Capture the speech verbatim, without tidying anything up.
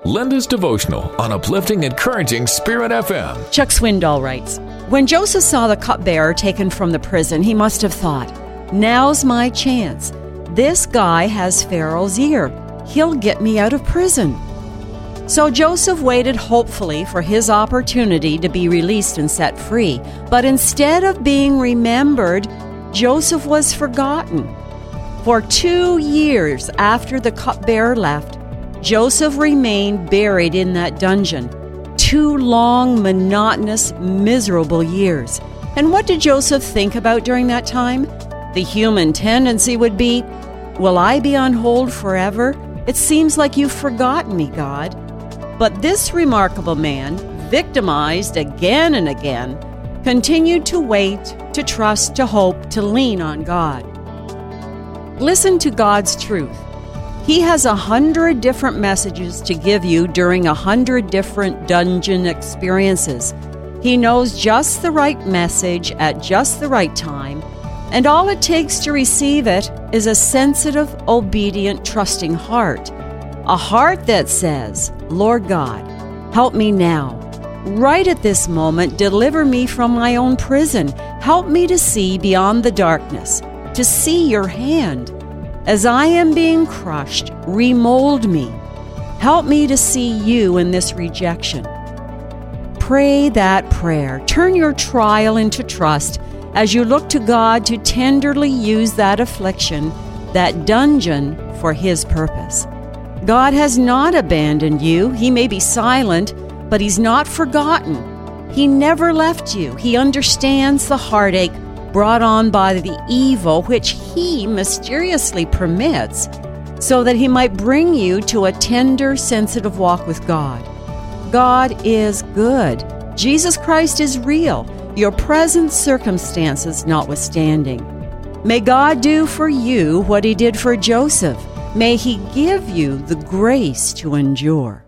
Linda's Devotional on Uplifting, Encouraging Spirit F M. Chuck Swindoll writes, "When Joseph saw the cupbearer taken from the prison, he must have thought, 'Now's my chance. This guy has Pharaoh's ear. He'll get me out of prison.' So Joseph waited hopefully for his opportunity to be released and set free. But instead of being remembered, Joseph was forgotten. For two years after the cupbearer left, Joseph remained buried in that dungeon. Two long, monotonous, miserable years. And what did Joseph think about during that time? The human tendency would be, 'Will I be on hold forever? It seems like you've forgotten me, God.' But this remarkable man, victimized again and again, continued to wait, to trust, to hope, to lean on God. Listen to God's truth. He has a hundred different messages to give you during a hundred different dungeon experiences. He knows just the right message at just the right time, and all it takes to receive it is a sensitive, obedient, trusting heart. A heart that says, 'Lord God, help me now. Right at this moment, deliver me from my own prison. Help me to see beyond the darkness, to see your hand. As I am being crushed, remold me. Help me to see you in this rejection.' Pray that prayer. Turn your trial into trust as you look to God to tenderly use that affliction, that dungeon, for His purpose. God has not abandoned you. He may be silent, but He's not forgotten. He never left you. He understands the heartache brought on by the evil which He mysteriously permits so that He might bring you to a tender, sensitive walk with God. God is good. Jesus Christ is real, your present circumstances notwithstanding. May God do for you what He did for Joseph. May He give you the grace to endure."